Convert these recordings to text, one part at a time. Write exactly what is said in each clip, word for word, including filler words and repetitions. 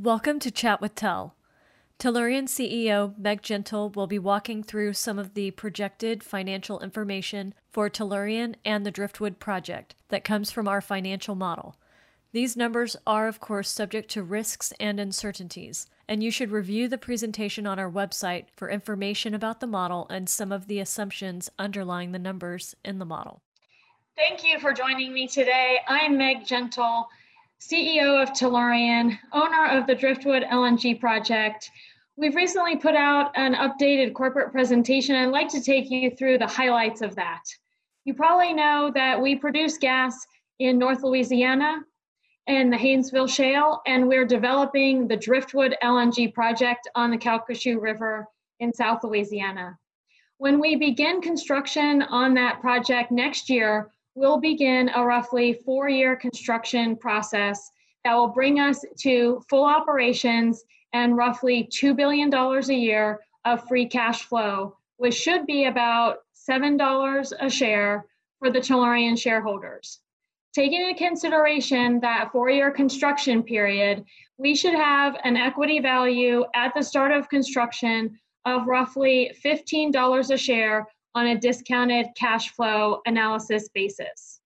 Welcome to Chat with Tel. Tellurian C E O Meg Gentle will be walking through some of the projected financial information for Tellurian and the Driftwood project that comes from our financial model. These numbers are, of course, subject to risks and uncertainties, and you should review the presentation on our website for information about the model and some of the assumptions underlying the numbers in the model. Thank you for joining me today. I'm Meg Gentle, C E O of Tellurian, owner of the Driftwood L N G project. We've recently put out an updated corporate presentation. I'd like to take you through the highlights of that. You probably know that we produce gas in North Louisiana and the Haynesville Shale, and we're developing the Driftwood L N G project on the Calcasieu River in South Louisiana. When we begin construction on that project next year, we'll begin a roughly four-year construction process that will bring us to full operations and roughly two billion dollars a year of free cash flow, which should be about seven dollars a share for the Tellurian shareholders. Taking into consideration that four-year construction period, we should have an equity value at the start of construction of roughly fifteen dollars a share on a discounted cash flow analysis basis.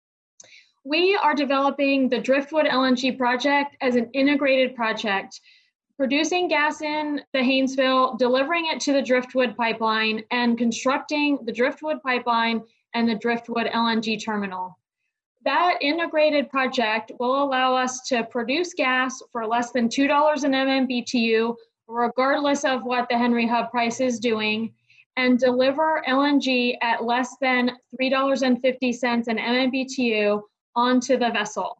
We are developing the Driftwood L N G project as an integrated project, producing gas in the Haynesville, delivering it to the Driftwood pipeline, and constructing the Driftwood pipeline and the Driftwood L N G terminal. That integrated project will allow us to produce gas for less than two dollars an M M B T U, regardless of what the Henry Hub price is doing, and deliver L N G at less than three dollars and fifty cents an M M B T U onto the vessel.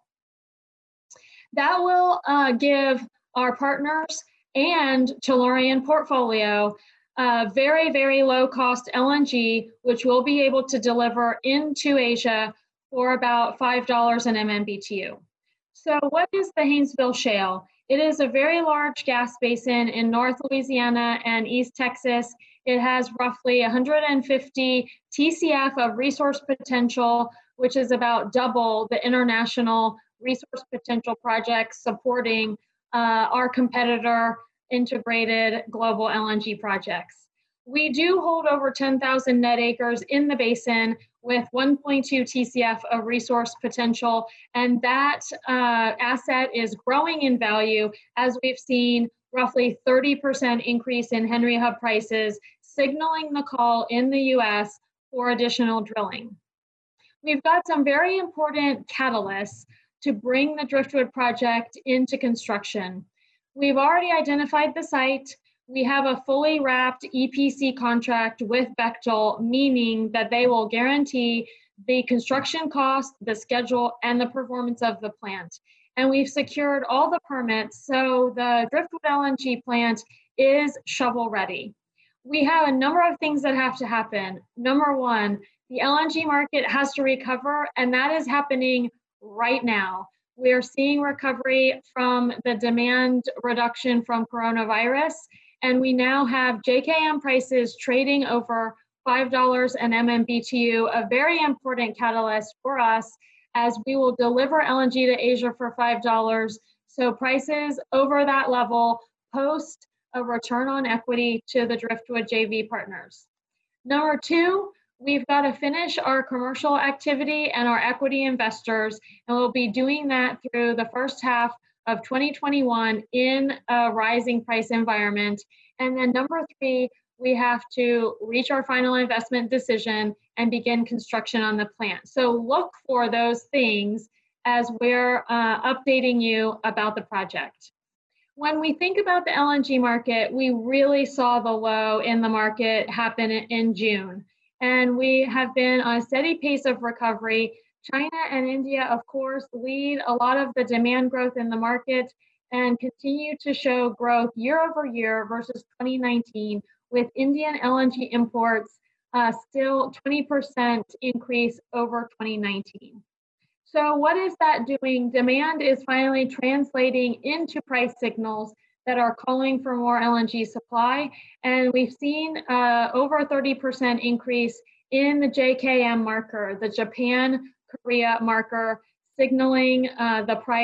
That will uh, give our partners and Tellurian portfolio uh, very, very low cost L N G, which we'll be able to deliver into Asia for about five dollars an M M B T U. So what is the Haynesville Shale? It is a very large gas basin in North Louisiana and East Texas. It has roughly one hundred fifty T C F of resource potential, which is about double the international resource potential projects supporting uh, our competitor integrated global L N G projects. We do hold over ten thousand net acres in the basin with one point two T C F of resource potential, and that uh, asset is growing in value as we've seen roughly thirty percent increase in Henry Hub prices, signaling the call in the U S for additional drilling. We've got some very important catalysts to bring the Driftwood project into construction. We've already identified the site. We have a fully wrapped E P C contract with Bechtel, meaning that they will guarantee the construction cost, the schedule, and the performance of the plant. And we've secured all the permits, so the Driftwood L N G plant is shovel ready. We have a number of things that have to happen. Number one, the L N G market has to recover, and that is happening right now. We are seeing recovery from the demand reduction from coronavirus, and we now have J K M prices trading over five dollars an M M B T U, a very important catalyst for us as we will deliver L N G to Asia for five dollars. So prices over that level post a return on equity to the Driftwood J V partners. Number two, we've got to finish our commercial activity and our equity investors, and we'll be doing that through the first half of twenty twenty-one in a rising price environment. And then number three, we have to reach our final investment decision and begin construction on the plant. So look for those things as we're uh, updating you about the project. When we think about the L N G market, we really saw the low in the market happen in June. And we have been on a steady pace of recovery. China and India, of course, lead a lot of the demand growth in the market and continue to show growth year over year versus twenty nineteen, with Indian L N G imports uh, still twenty percent increase over twenty nineteen. So what is that doing? Demand is finally translating into price signals that are calling for more L N G supply. And we've seen uh, over a thirty percent increase in the J K M marker, the Japan Korea marker, signaling uh, the price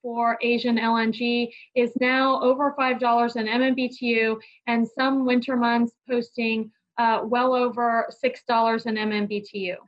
for Asian L N G is now over five dollars an M M B T U, and some winter months posting uh, well over six dollars an M M B T U.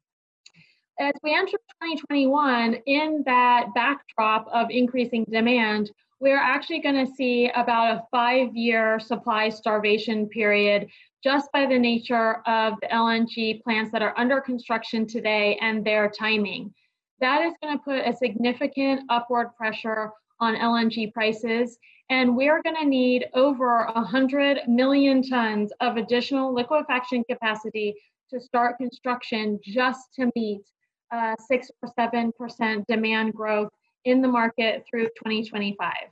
As we enter twenty twenty-one, in that backdrop of increasing demand, we're actually going to see about a five-year supply starvation period just by the nature of the L N G plants that are under construction today and their timing. That is going to put a significant upward pressure on L N G prices, and we're going to need over one hundred million tons of additional liquefaction capacity to start construction just to meet uh, six or seven percent demand growth in the market through twenty twenty-five.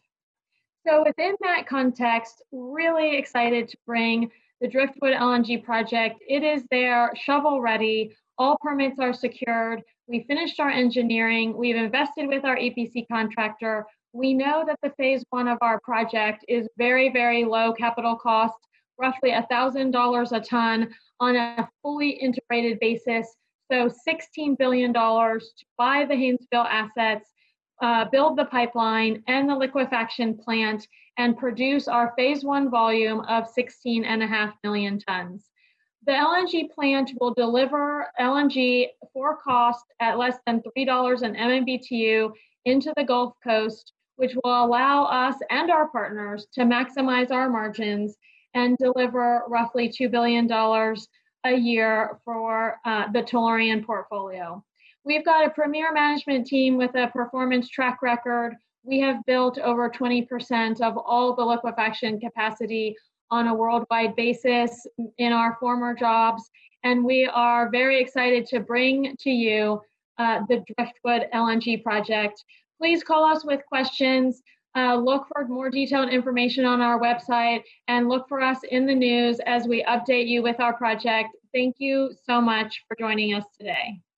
So within that context, really excited to bring the Driftwood L N G project. It is there, shovel ready, all permits are secured. We finished our engineering, we've invested with our E P C contractor. We know that the phase one of our project is very, very low capital cost, roughly one thousand dollars a ton on a fully integrated basis. So sixteen billion dollars to buy the Haynesville assets, uh, build the pipeline and the liquefaction plant, and produce our phase one volume of sixteen and a half million tons. The L N G plant will deliver L N G for cost at less than three dollars an M M B T U into the Gulf Coast, which will allow us and our partners to maximize our margins and deliver roughly two billion dollars a year for uh, the Tellurian portfolio. We've got a premier management team with a performance track record. We have built over twenty percent of all the liquefaction capacity on a worldwide basis in our former jobs, and we are very excited to bring to you uh, the Driftwood L N G project. Please call us with questions. Uh, look for more detailed information on our website and look for us in the news as we update you with our project. Thank you so much for joining us today.